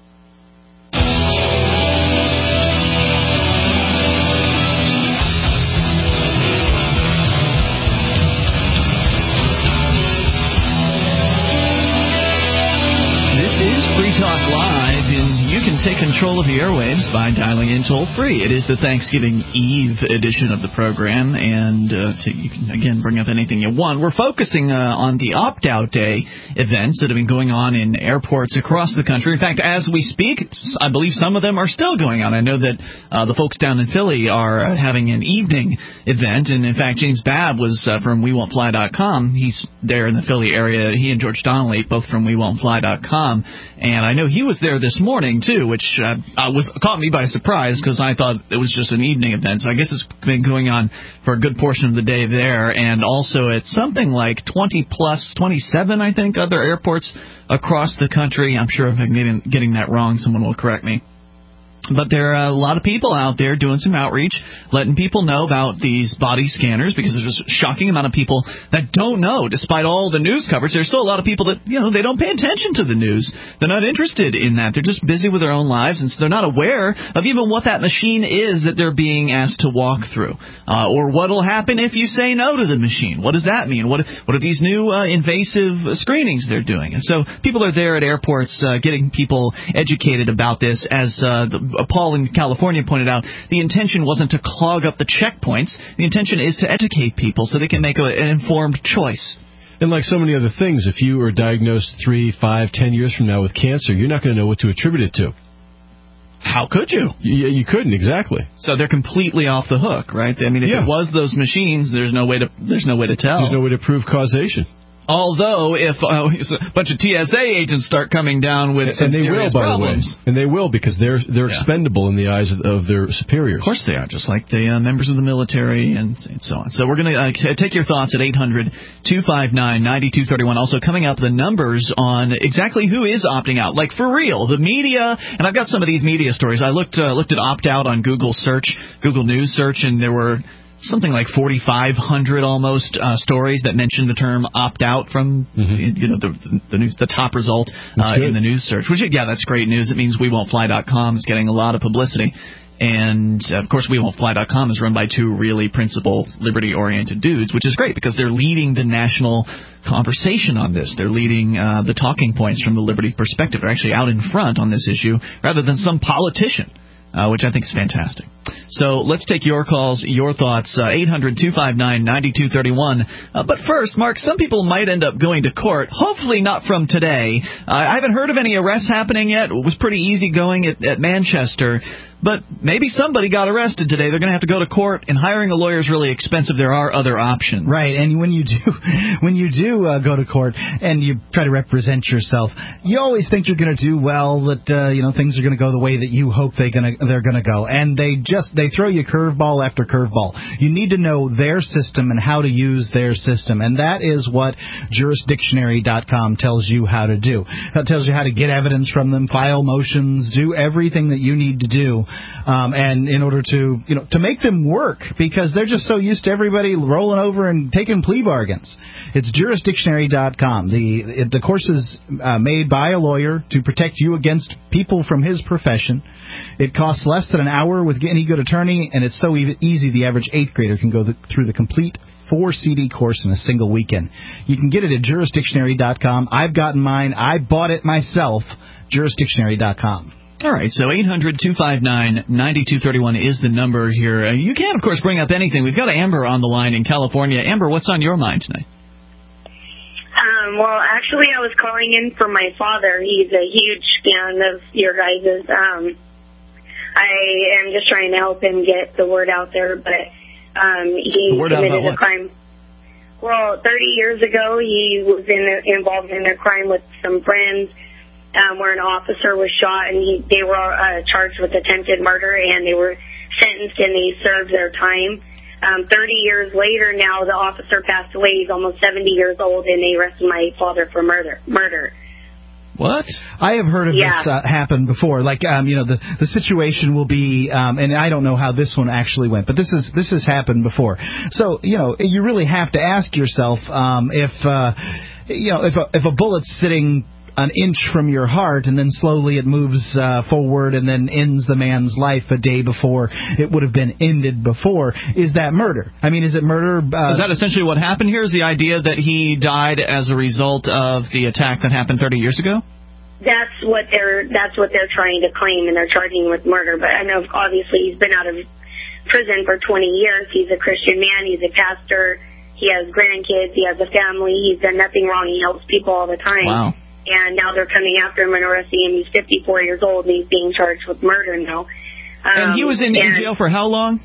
Free Talk Live, and you can take control of the airwaves by dialing in toll-free. It is the Thanksgiving Eve edition of the program, and uh, to, you can, again, bring up anything you want. We're focusing uh, on the Opt-Out Day events that have been going on in airports across the country. In fact, as we speak, I believe some of them are still going on. I know that uh, the folks down in Philly are having an evening event, and in fact, James Babb was uh, from we won't fly dot com. He's there in the Philly area. He and George Donnelly, both from we won't fly dot com. And I know he was there this morning, too, which uh, uh, was caught me by surprise because I thought it was just an evening event. So I guess it's been going on for a good portion of the day there. And also at something like twenty plus, twenty-seven, I think, other airports across the country. I'm sure if I'm getting, getting that wrong, someone will correct me. But there are a lot of people out there doing some outreach, letting people know about these body scanners, because there's a shocking amount of people that don't know. Despite all the news coverage, there's still a lot of people that, you know, they don't pay attention to the news. They're not interested in that. They're just busy with their own lives, and so they're not aware of even what that machine is that they're being asked to walk through. Uh, or what will happen if you say no to the machine. What does that mean? What, what are these new uh, invasive screenings they're doing? And so people are there at airports uh, getting people educated about this. As uh, the Paul in California pointed out, the intention wasn't to clog up the checkpoints. The intention is to educate people so they can make a, an informed choice. And like so many other things, if you are diagnosed three, five, ten years from now with cancer, you're not going to know what to attribute it to. How could you? You, you couldn't, exactly. So they're completely off the hook, right? I mean, if yeah. it was those machines, there's no way to there's no way to tell. There's no way to prove causation. Although, if uh, a bunch of T S A agents start coming down with some and they will, serious by problems, the way, and they will because they're they're yeah. expendable in the eyes of, of their superiors. Of course they are, just like the uh, members of the military and, and so on. So we're going to uh, t- take your thoughts at eight hundred two five nine nine two three one. Also coming up, the numbers on exactly who is opting out, like for real. The media, and I've got some of these media stories. I looked uh, looked at opt out on Google search, Google News search, and there were something like forty-five hundred almost uh, stories that mentioned the term opt-out from mm-hmm. you know the the, news, the top result uh, in the news search. Which, yeah, that's great news. It means we won't fly dot com is getting a lot of publicity. And, of course, we won't fly dot com is run by two really principled, liberty-oriented dudes, which is great because they're leading the national conversation on this. They're leading uh, the talking points from the liberty perspective. They're actually out in front on this issue rather than some politician. Uh, which I think is fantastic. So let's take your calls, your thoughts, uh, eight hundred two five nine nine two three one. Uh, but first, Mark, some people might end up going to court, hopefully not from today. Uh, I haven't heard of any arrests happening yet. It was pretty easy going at, at Manchester. But maybe somebody got arrested today. They're going to have to go to court, and hiring a lawyer is really expensive. There are other options. Right, and when you do when you do uh, go to court and you try to represent yourself, you always think you're going to do well, that uh, you know things are going to go the way that you hope they gonna, they're going to go. And they just they throw you curveball after curveball. You need to know their system and how to use their system, and that is what jurisdictionary dot com tells you how to do. That tells you how to get evidence from them, file motions, do everything that you need to do. Um, and in order to, you know, to make them work, because they're just so used to everybody rolling over and taking plea bargains. It's jurisdictionary dot com. The the course is uh, made by a lawyer to protect you against people from his profession. It costs less than an hour with any good attorney, and it's so e- easy the average eighth grader can go the, through the complete four C D course in a single weekend. You can get it at jurisdictionary dot com. I've gotten mine. I bought it myself. jurisdictionary dot com. All right, so eight hundred two five nine nine two three one is the number here. Uh, you can, of course, bring up anything. We've got Amber on the line in California. Amber, what's on your mind tonight? Um, well, actually, I was calling in for my father. He's a huge fan of your guys'. Um, I am just trying to help him get the word out there, but um, he committed a crime. Well, thirty years ago, he was in, involved in a crime with some friends. Um, where an officer was shot, and he, they were uh, charged with attempted murder, and they were sentenced, and they served their time. Um, thirty years later now, the officer passed away. He's almost seventy years old, and they arrested my father for murder. Murder. What? I have heard of yeah. this uh, happen before. Like, um, you know, the the situation will be, um, and I don't know how this one actually went, but this is this has happened before. So, you know, you really have to ask yourself um, if, uh, you know, if a, if a bullet's sitting an inch from your heart, and then slowly it moves uh, forward and then ends the man's life a day before it would have been ended before. Is that murder? I mean, is it murder? Uh, is that essentially what happened here? Is the idea that he died as a result of the attack that happened thirty years ago? That's what they're that's what they're trying to claim, and they're charging him with murder. But I know, obviously, he's been out of prison for twenty years. He's a Christian man. He's a pastor. He has grandkids. He has a family. He's done nothing wrong. He helps people all the time. Wow. And now they're coming after him and arresting him. He's fifty-four years old, and he's being charged with murder now. Um, and he was in, in jail for how long?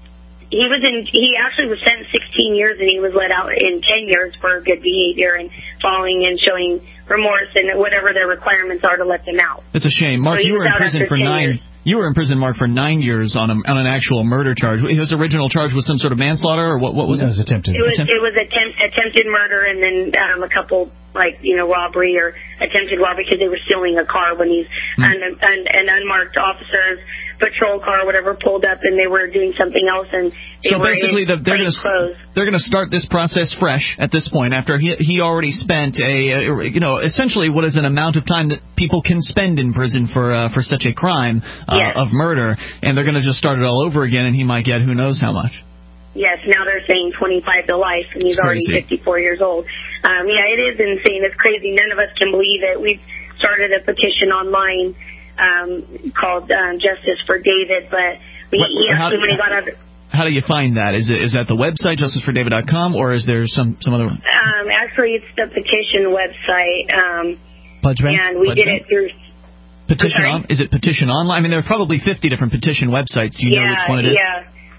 He was in. He actually was sentenced sixteen years, and he was let out in ten years for good behavior and following and showing remorse and whatever their requirements are to let them out. It's a shame, Mark. So you were in prison for nine. Years. You were in prison, Mark, for nine years on a, on an actual murder charge. His original charge was some sort of manslaughter, or what? What was it? It was attempted. It was it was attempt, attempted murder, and then um, a couple like you know robbery or attempted robbery because they were stealing a car when these mm. and, and, and unmarked officers. Patrol car or whatever pulled up, and they were doing something else, and they so were basically in the, they're going to they're going to start this process fresh at this point after he he already spent a, a you know essentially what is an amount of time that people can spend in prison for uh, for such a crime uh, yes. of murder, and they're going to just start it all over again, and he might get who knows how much. Yes, now they're saying twenty-five to life, and he's already fifty-four years old. Um, yeah, it is insane. It's crazy. None of us can believe it. We've started a petition online. Um, called um, Justice for David, but we, what, he actually, when he got out... How do you find that? Is it is that the website, justice for david dot com, or is there some, some other... Um, actually, it's the petition website. Um, Pledge Bank? And we Pledge did Bank? it through... Petition on? Is it Petition Online? I mean, there are probably fifty different petition websites. Do you yeah, know which one it is? Yeah.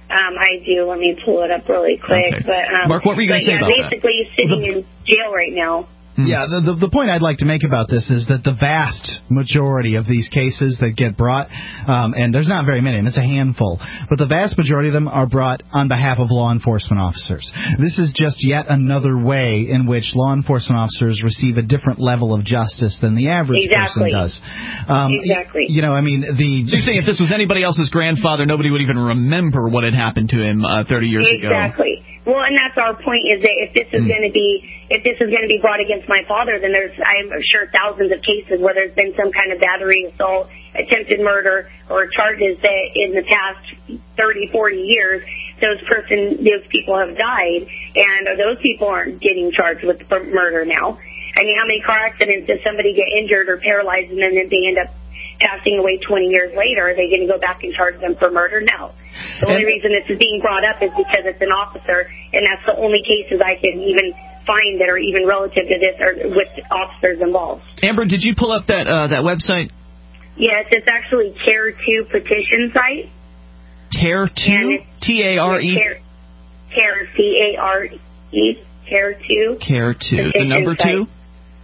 Um, I do. Let me pull it up really quick. Okay. But um, Mark, what were you going to say yeah, about that? basically, he's sitting in jail right now. Yeah, the, the the point I'd like to make about this is that the vast majority of these cases that get brought, um, and there's not very many, and it's a handful, but the vast majority of them are brought on behalf of law enforcement officers. This is just yet another way in which law enforcement officers receive a different level of justice than the average Exactly. person does. Um, exactly. You know, I mean, the... So you're saying if this was anybody else's grandfather, nobody would even remember what had happened to him uh, thirty years exactly. ago? Exactly. Well, and that's our point, is that if this is mm. going to be, if this is going to be brought against my father, then there's, I'm sure, thousands of cases where there's been some kind of battery, assault, attempted murder, or charges that in the past thirty, forty years, those person, those people have died, and those people aren't getting charged with murder now. I mean, how many car accidents does somebody get injured or paralyzed and then they end up passing away twenty years later? Are they going to go back and charge them for murder? No. The only reason this is being brought up is because it's an officer, and that's the only cases I can even find that are even relative to this or with officers involved. Amber, did you pull up that uh, that website? Yes, it's actually CARE two petition site. CARE two? T A R E? CARE, C A R E, CARE two. CARE two. The number site. two?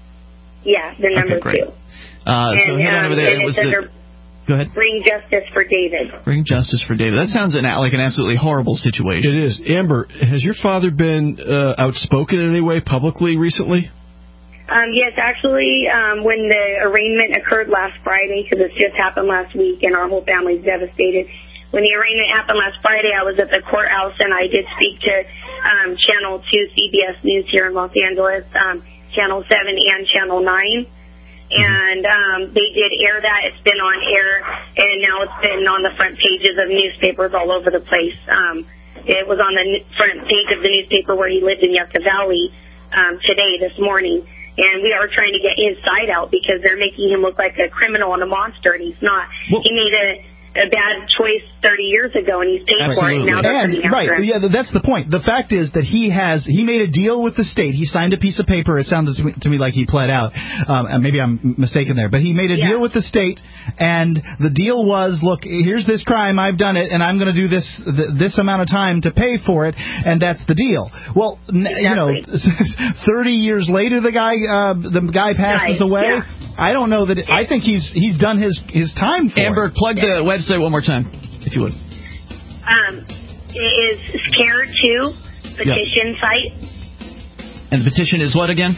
Yeah, the number okay, great. two. Uh, so and, head on um, over there. and It was it's the, under go ahead. Bring Justice for David. Bring Justice for David. That sounds an, like an absolutely horrible situation. It is. Amber, has your father been uh, outspoken in any way publicly recently? Um, yes, actually, um, when the arraignment occurred last Friday, because this just happened last week and our whole family's devastated. When the arraignment happened last Friday, I was at the courthouse and I did speak to um, Channel two C B S News here in Los Angeles, um, Channel seven and Channel nine. And um, they did air that. It's been on air, and now it's been on the front pages of newspapers all over the place. Um, it was on the front page of the newspaper where he lived in Yucca Valley um, today, this morning. And we are trying to get his side out because they're making him look like a criminal and a monster, and he's not. Well, he made a... a bad choice thirty years ago, and he's paid Absolutely. for it. Now they're and, coming after right, him. yeah, that's the point. The fact is that he has he made a deal with the state. He signed a piece of paper. It sounded to me, to me like he pled out. Um, and maybe I'm mistaken there, but he made a yeah. deal with the state, and the deal was, look, here's this crime, I've done it, and I'm going to do this th- this amount of time to pay for it, and that's the deal. Well, exactly. you know, thirty years later, the guy uh, the guy passes right. away. Yeah. I don't know that it, I think he's he's done his his time for Amber, it. plug the website one more time, if you would. Um, it is CARE two petition yep. site. And the petition is what again?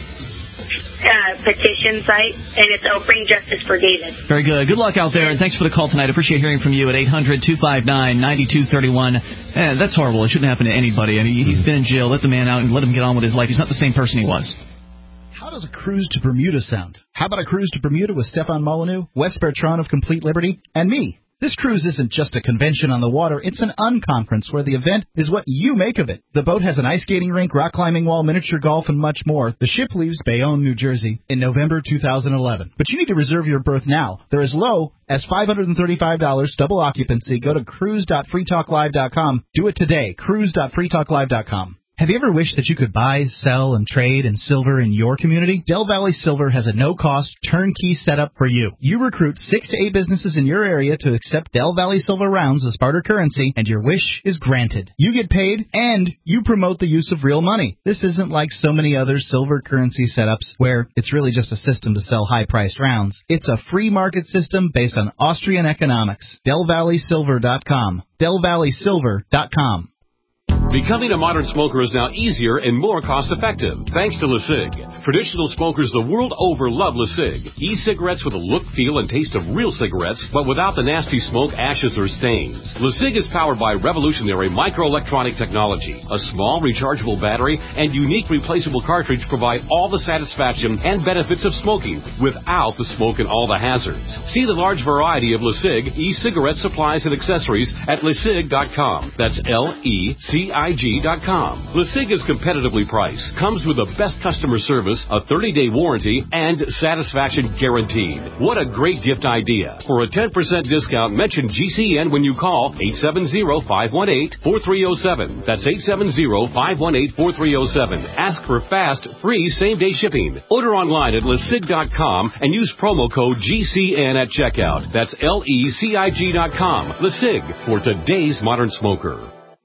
Uh, petition site, and it's oh, Bring Justice for David. Very good. Good luck out there, and thanks for the call tonight. I appreciate hearing from you at eight hundred two five nine nine two three one. Eh, that's horrible. It shouldn't happen to anybody. I mean, he's been in jail. Let the man out and let him get on with his life. He's not the same person he was. How does a cruise to Bermuda sound? How about a cruise to Bermuda with Stefan Molyneux, Wes Bertrand of Complete Liberty, and me? This cruise isn't just a convention on the water, it's an unconference where the event is what you make of it. The boat has an ice skating rink, rock climbing wall, miniature golf, and much more. The ship leaves Bayonne, New Jersey in November two thousand eleven. But you need to reserve your berth now. They're as low as five hundred thirty-five dollars, double occupancy. Go to cruise dot free talk live dot com. Do it today, cruise dot free talk live dot com. Have you ever wished that you could buy, sell, and trade in silver in your community? Del Valley Silver has a no-cost, turnkey setup for you. You recruit six to eight businesses in your area to accept Del Valley Silver rounds as barter currency, and your wish is granted. You get paid, and you promote the use of real money. This isn't like so many other silver currency setups where it's really just a system to sell high-priced rounds. It's a free market system based on Austrian economics. Del Valley Silver dot com. Del Valley Silver dot com. Becoming a modern smoker is now easier and more cost-effective, thanks to LeSig. Traditional smokers the world over love LeSig. E-cigarettes with a look, feel, and taste of real cigarettes, but without the nasty smoke, ashes, or stains. LeSig is powered by revolutionary microelectronic technology. A small rechargeable battery and unique replaceable cartridge provide all the satisfaction and benefits of smoking without the smoke and all the hazards. See the large variety of LeSig e-cigarette supplies and accessories at LeSig dot com. That's L E C I G dot com. LeSig is competitively priced, comes with the best customer service, a thirty-day warranty, and satisfaction guaranteed. What a great gift idea. For a ten percent discount, mention G C N when you call eight seven zero, five one eight, four three zero seven. That's eight seven zero, five one eight, four three zero seven. Ask for fast, free same-day shipping. Order online at LeSig dot com and use promo code G C N at checkout. That's L E C I G dot com. LeSig, for today's modern smoker.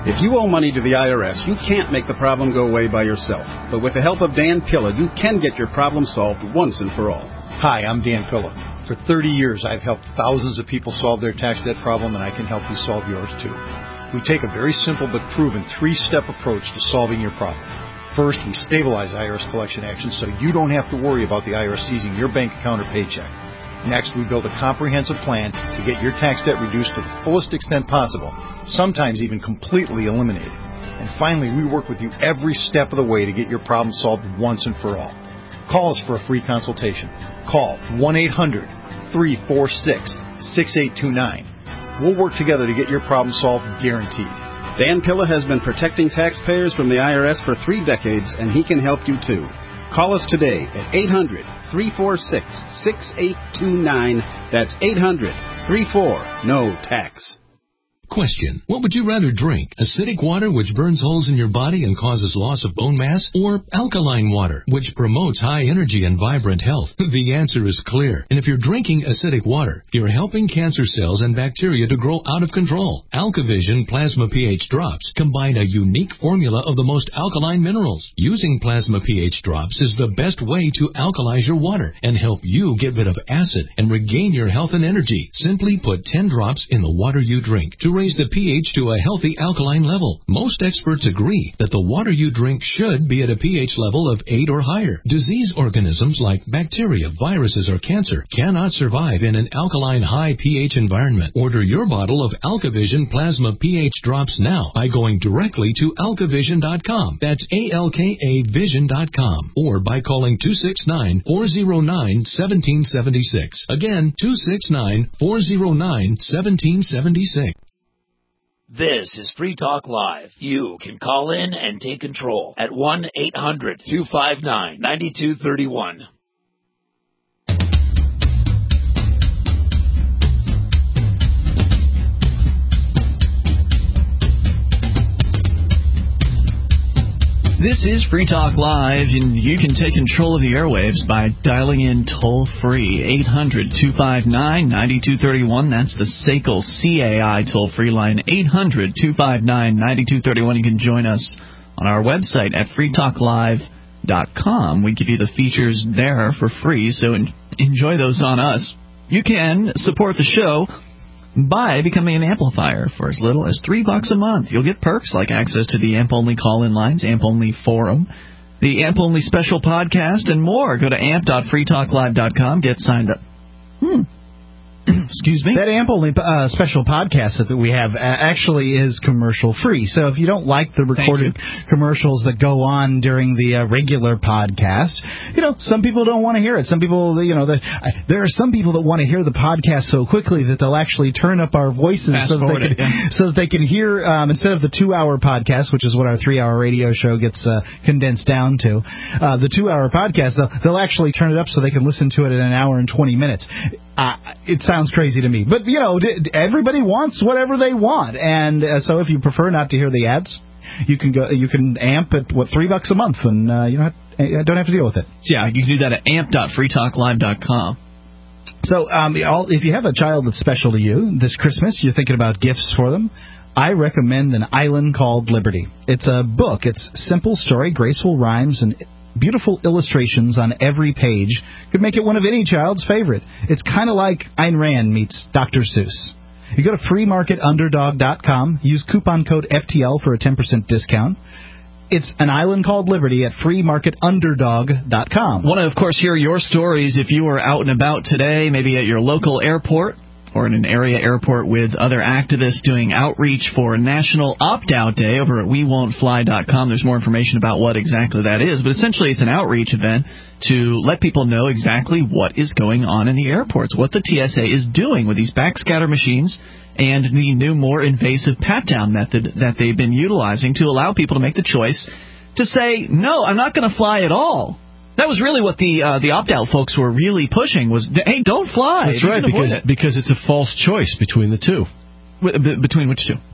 If you owe money to the I R S, you can't make the problem go away by yourself. But with the help of Dan Pilla, you can get your problem solved once and for all. Hi, I'm Dan Pilla. For thirty years, I've helped thousands of people solve their tax debt problem, and I can help you solve yours too. We take a very simple but proven three-step approach to solving your problem. First, we stabilize I R S collection actions so you don't have to worry about the I R S seizing your bank account or paycheck. Next, we build a comprehensive plan to get your tax debt reduced to the fullest extent possible, sometimes even completely eliminated. And finally, we work with you every step of the way to get your problem solved once and for all. Call us for a free consultation. Call one eight hundred, three four six, six eight two nine. We'll work together to get your problem solved, guaranteed. Dan Pilla has been protecting taxpayers from the I R S for three decades, and he can help you too. Call us today at eight hundred, three four six, six eight two nine. That's eight hundred, three four, N O tax. Question. What would you rather drink? Acidic water, which burns holes in your body and causes loss of bone mass? Or alkaline water, which promotes high energy and vibrant health? The answer is clear. And if you're drinking acidic water, you're helping cancer cells and bacteria to grow out of control. AlkaVision Plasma pH Drops combine a unique formula of the most alkaline minerals. Using Plasma pH Drops is the best way to alkalize your water and help you get rid of acid and regain your health and energy. Simply put ten drops in the water you drink to raise the pH to a healthy alkaline level. Most experts agree that the water you drink should be at a pH level of eight or higher. Disease organisms like bacteria, viruses, or cancer cannot survive in an alkaline high pH environment. Order your bottle of AlkaVision Plasma pH Drops now by going directly to alka vision dot com. That's A L K A vision dot com. Or by calling two six nine, four zero nine, one seven seven six. Again, two six nine, four zero nine, one seven seven six. This is Free Talk Live. You can call in and take control at one eight hundred, two five nine, nine two three one. This is Free Talk Live, and you can take control of the airwaves by dialing in toll-free, eight hundred, two five nine, nine two three one. That's the S A C L C A I toll-free line, eight hundred, two five nine, nine two three one. You can join us on our website at free talk live dot com. We give you the features there for free, so enjoy those on us. You can support the show by becoming an amplifier for as little as three bucks a month. You'll get perks like access to the A M P-only call-in lines, A M P-only forum, the A M P-only special podcast, and more. Go to amp dot free talk live dot com. Get signed up. Hmm. Excuse me? That A M P-only uh, special podcast that we have actually is commercial-free. So if you don't like the recorded commercials that go on during the uh, regular podcast, you know, some people don't want to hear it. Some people, you know, the, uh, there are some people that want to hear the podcast so quickly that they'll actually turn up our voices so that, they can, it, yeah. so that they can hear, um, instead of the two-hour podcast, which is what our three-hour radio show gets uh, condensed down to, uh, the two-hour podcast, they'll, they'll actually turn it up so they can listen to it in an hour and twenty minutes. Uh, it sounds crazy to me. But, you know, everybody wants whatever they want. And uh, so if you prefer not to hear the ads, you can go. You can amp at, what, three bucks a month, and uh, you don't have, don't have to deal with it. Yeah, you can do that at amp dot free talk live dot com. So um, if you have a child that's special to you this Christmas, you're thinking about gifts for them, I recommend An Island Called Liberty. It's a book. It's simple story, graceful rhymes, and beautiful illustrations on every page. Could make it one of any child's favorite. It's kind of like Ayn Rand meets Doctor Seuss. You go to free market underdog dot com, use coupon code F T L for a ten percent discount. It's An Island Called Liberty at free market underdog dot com. Want to, of course, hear your stories if you were out and about today, maybe at your local airport, or in an area airport with other activists doing outreach for National Opt-Out Day over at we won't fly dot com. There's more information about what exactly that is, but essentially it's an outreach event to let people know exactly what is going on in the airports, what the T S A is doing with these backscatter machines and the new, more invasive pat-down method that they've been utilizing to allow people to make the choice to say, no, I'm not going to fly at all. That was really what the uh, the opt-out folks were really pushing was, hey, don't fly. That's right, because, it. because it's a false choice between the two. Between which two?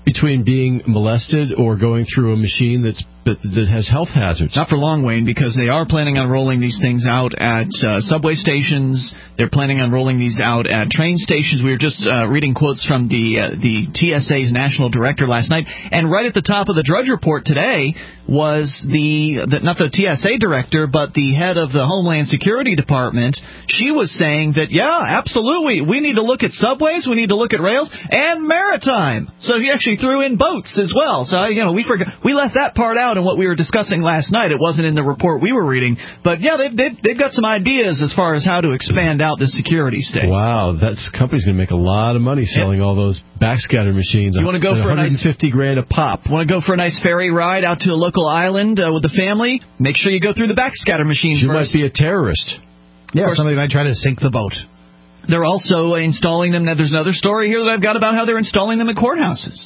between being molested or going through a machine that's that, that has health hazards. Not for long, Wayne, because they are planning on rolling these things out at uh, subway stations. They're planning on rolling these out at train stations. We were just uh, reading quotes from the uh, the T S A's national director last night, and right at the top of the Drudge Report today was the, the not the T S A director, but the head of the Homeland Security Department. She was saying that, yeah, absolutely, we need to look at subways, we need to look at rails, and maritime. So he actually threw in boats as well. So, you know, we forgot, we left that part out in what we were discussing last night. It wasn't in the report we were reading. But, yeah, they've, they've, they've got some ideas as far as how to expand out the security state. Wow, that company's going to make a lot of money selling yeah. all those backscatter machines. You want to go for a nice one hundred fifty grand a pop. Want to go for a nice ferry ride out to a local island uh, with the family? Make sure you go through the backscatter machine she first. You might be a terrorist. Yeah, somebody might try to sink the boat. They're also installing them. Now, there's another story here that I've got about how they're installing them in courthouses.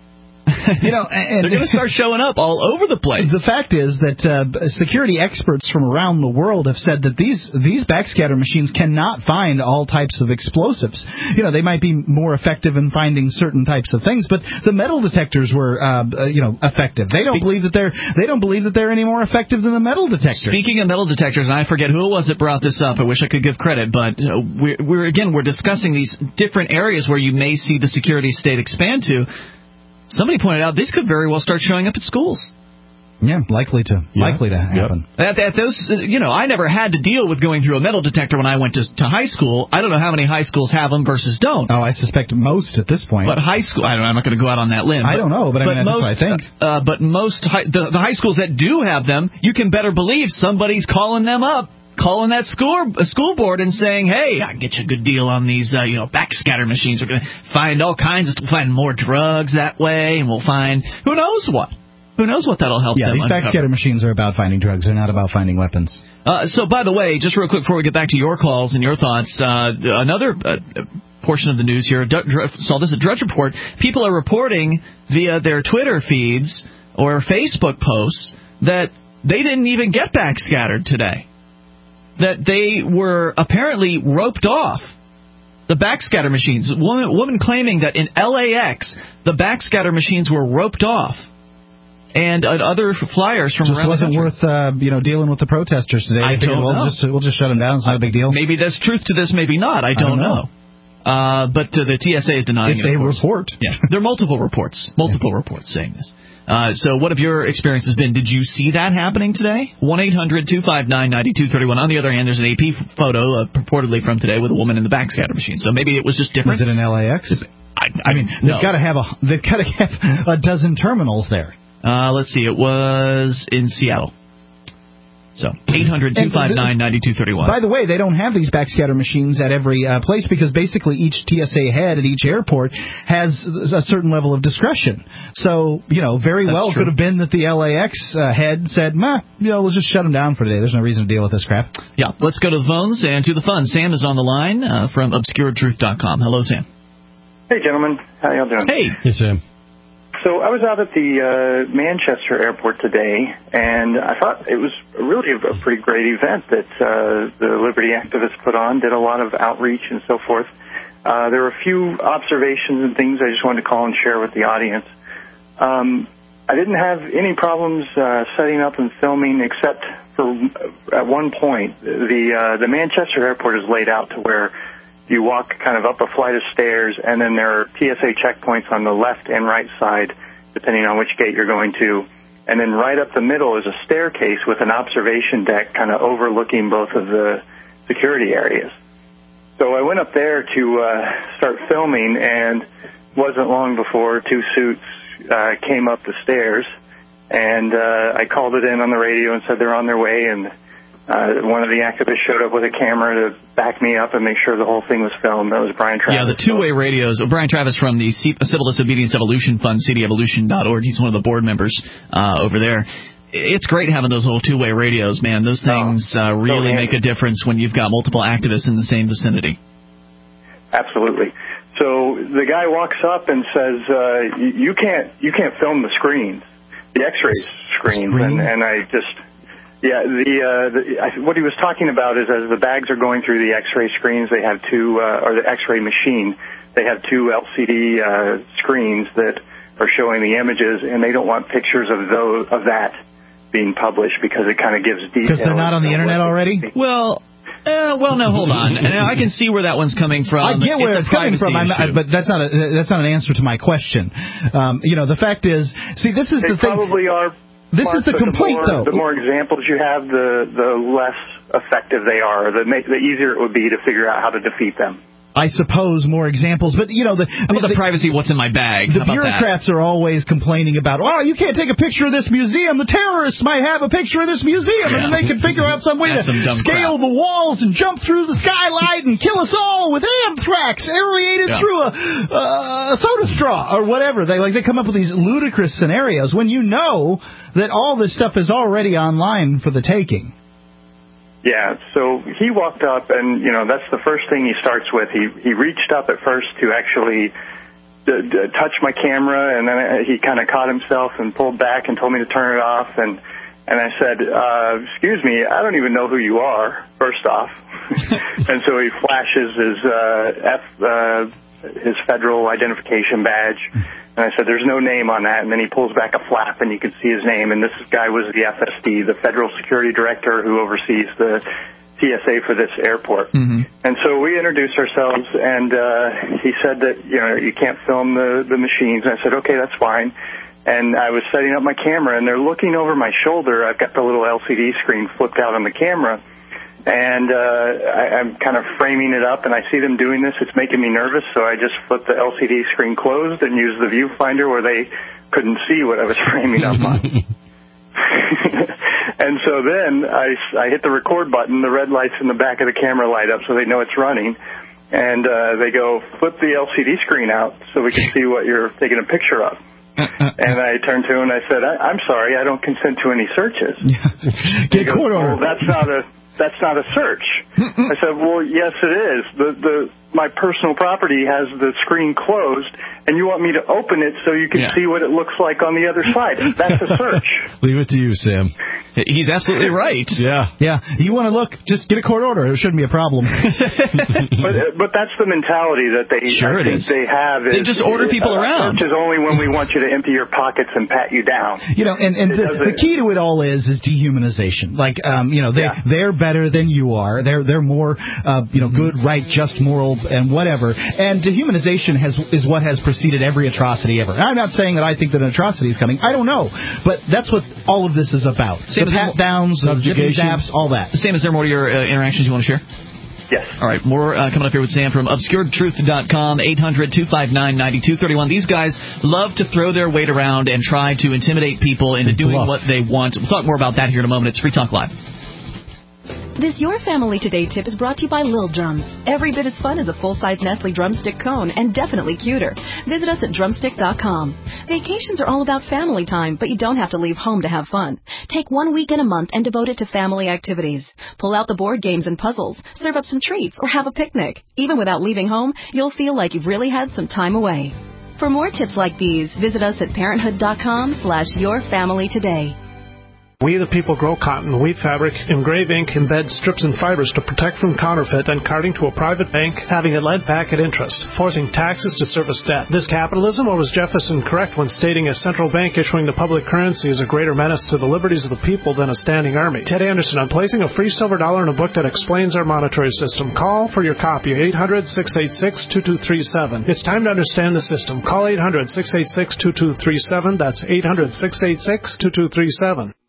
You know, and they're going to start showing up all over the place. The fact is that uh, security experts from around the world have said that these these backscatter machines cannot find all types of explosives. You know, they might be more effective in finding certain types of things, but the metal detectors were, uh, you know, effective. They don't believe that they're they don't believe that they're any more effective than the metal detectors. Speaking of metal detectors, and I forget who it was that brought this up. I wish I could give credit, but uh, we're, we're again we're discussing these different areas where you may see the security state expand to. Somebody pointed out these could very well start showing up at schools. Yeah, likely to yeah. likely to happen. Yep. At, at those, you know, I never had to deal with going through a metal detector when I went to, to high school. I don't know how many high schools have them versus don't. Oh, I suspect most at this point. But high school, I don't, I'm not going to go out on that limb. I but, don't know, but, but I mean, most, that's what I think. Uh, but most high, the, the high schools that do have them, you can better believe somebody's calling them up. Calling that school uh, school board and saying, "Hey, I can get you a good deal on these, uh, you know, backscatter machines. We're going to find all kinds of, find more drugs that way, and we'll find who knows what, who knows what that'll help yeah, them." Yeah, these backscatter machines are about finding drugs. They're not about finding weapons. Uh, so, by the way, just real quick before we get back to your calls and your thoughts, uh, another uh, portion of the news here. Dr- Dr- saw this at Drudge Report. People are reporting via their Twitter feeds or Facebook posts that they didn't even get backscattered today. That they were apparently roped off, the backscatter machines. A woman, woman claiming that in L A X, the backscatter machines were roped off. And uh, other flyers from just around wasn't the worth, uh, you know, dealing with the protesters today. I don't we'll know. Just, we'll just shut them down. It's not a big deal. Maybe there's truth to this, maybe not. I don't, I don't know. know. Uh, but uh, the T S A is denying it's it. It's a report. Yeah, there are multiple reports, multiple yeah. reports saying this. Uh, so what have your experiences been? Did you see that happening today? one eight hundred two five nine nine two three one. On the other hand, there's an A P photo uh, purportedly from today with a woman in the backscatter machine. So maybe it was just different. Was it in L A X? I, I mean, no. they've got to have a they've got to have a dozen terminals there. Uh, let's see. It was in Seattle. So, eight hundred two five nine nine two three one. By the way, they don't have these backscatter machines at every uh, place because basically each T S A head at each airport has a certain level of discretion. So, you know, very That's well true. Could have been that the L A X uh, head said, meh, you know, we'll just shut them down for today. There's no reason to deal with this crap. Yeah, let's go to the phones and to the fun. Sam is on the line uh, from obscured truth dot com. Hello, Sam. Hey, gentlemen. How y'all doing? Hey. Hey, Sam. So I was out at the uh, Manchester airport today, and I thought it was really a pretty great event that uh, the Liberty activists put on, did a lot of outreach and so forth. Uh, there were a few observations and things I just wanted to call and share with the audience. Um, I didn't have any problems uh, setting up and filming except for uh, at one point. The, uh, the Manchester airport is laid out to where you walk kind of up a flight of stairs, and then there are T S A checkpoints on the left and right side, depending on which gate you're going to. And then right up the middle is a staircase with an observation deck kind of overlooking both of the security areas. So I went up there to uh, start filming, and wasn't long before two suits uh, came up the stairs, and uh, I called it in on the radio and said they're on their way, and Uh, one of the activists showed up with a camera to back me up and make sure the whole thing was filmed. That was Brian Travis. Yeah, the two-way radios. Brian Travis from the C- Civil Disobedience Evolution Fund, c d evolution dot org. He's one of the board members uh, over there. It's great having those little two-way radios, man. Those things uh, really so, make a difference when you've got multiple activists in the same vicinity. Absolutely. So the guy walks up and says, uh, "You can't, you can't film the screens, the X-ray screens," Screen? and, and I just. Yeah, the, uh, the I, what he was talking about is as the bags are going through the X-ray screens, they have two, uh, or the X-ray machine, they have two L C D uh, screens that are showing the images, and they don't want pictures of those of that being published because it kind of gives details. Because they're not on the internet already? Well, uh, well, no, hold on. Now, I can see where that one's coming from. I get where it's, it's coming from, I'm, I, but that's not a, that's not an answer to my question. Um, you know, the fact is, see, this is they the thing. Probably are. This is the complaint, the more, though. The more examples you have, the the less effective they are. The, the easier it would be to figure out how to defeat them. I suppose more examples, but you know the How about the, the privacy. What's in my bag? The How about bureaucrats that? are always complaining about, oh, you can't take a picture of this museum. The terrorists might have a picture of this museum, yeah. and then they can figure out some way That's to some scale crap. the walls and jump through the skylight and kill us all with anthrax aerated yeah. through a, uh, a soda straw or whatever. They like they come up with these ludicrous scenarios when you know that all this stuff is already online for the taking. Yeah, so he walked up, and, you know, that's the first thing he starts with. He he reached up at first to actually d- d- touch my camera, and then he kind of caught himself and pulled back and told me to turn it off. And, and I said, uh, excuse me, I don't even know who you are, first off. And so he flashes his, uh, F, uh, his federal identification badge. And I said, there's no name on that. And then he pulls back a flap, and you can see his name. And this guy was the F S D, the Federal Security Director who oversees the T S A for this airport. Mm-hmm. And so we introduced ourselves, and uh, he said that, you know, you can't film the, the machines. And I said, okay, that's fine. And I was setting up my camera, and they're looking over my shoulder. I've got the little L C D screen flipped out on the camera. And uh, I, I'm kind of framing it up, and I see them doing this. It's making me nervous, so I just flipped the L C D screen closed and used the viewfinder where they couldn't see what I was framing up on. And so then I, I hit the record button. The red lights in the back of the camera light up so they know it's running. And uh, they go, flip the L C D screen out so we can see what you're taking a picture of. And I turned to him and I said, I, I'm sorry, I don't consent to any searches. Get court order. Well, that's not a... That's not a search. I said, well, yes, it is. The, the, my personal property has the screen closed, and you want me to open it so you can yeah. see what it looks like on the other side. That's a search. Leave it to you, Sam. He's absolutely right. Yeah. Yeah. You want to look, just get a court order. It shouldn't be a problem. but, but that's the mentality that they, sure I think is. they have. Is, they just order people uh, around. Search is only when we want you to empty your pockets and pat you down. You know, and, and the, the key to it all is is dehumanization. Like, um, you know, they yeah. they're better than you are. They're they're more, uh, you know, good, right, just, moral, and whatever. And dehumanization has is what has preceded every atrocity ever. And I'm not saying that I think that an atrocity is coming. I don't know, but that's what all of this is about. Same the pat downs, the zippy zaps, all that. Sam, is there more to your uh, interactions you want to share? Yes. All right, more uh, coming up here with Sam from obscured truth dot com, eight hundred two five nine nine two three one. These guys love to throw their weight around and try to intimidate people into doing what they want. We'll talk more about that here in a moment. It's Free Talk Live. This Your Family Today tip is brought to you by Lil Drums. Every bit as fun as a full-size Nestle drumstick cone, and definitely cuter. Visit us at drumstick dot com. Vacations are all about family time, but you don't have to leave home to have fun. Take one weekend a month and devote it to family activities. Pull out the board games and puzzles, serve up some treats, or have a picnic. Even without leaving home, you'll feel like you've really had some time away. For more tips like these, visit us at parenthood dot com slash your family today. We the people grow cotton, weave fabric, engrave ink, embed strips and fibers to protect from counterfeit and carting to a private bank, having a lead packet interest, forcing taxes to service debt. This capitalism, or was Jefferson correct when stating a central bank issuing the public currency is a greater menace to the liberties of the people than a standing army? Ted Anderson, I'm placing a free silver dollar in a book that explains our monetary system. Call for your copy, eight hundred six eight six two two three seven. It's time to understand the system. Call eight hundred six eight six two two three seven. That's eight hundred six eight six two two three seven.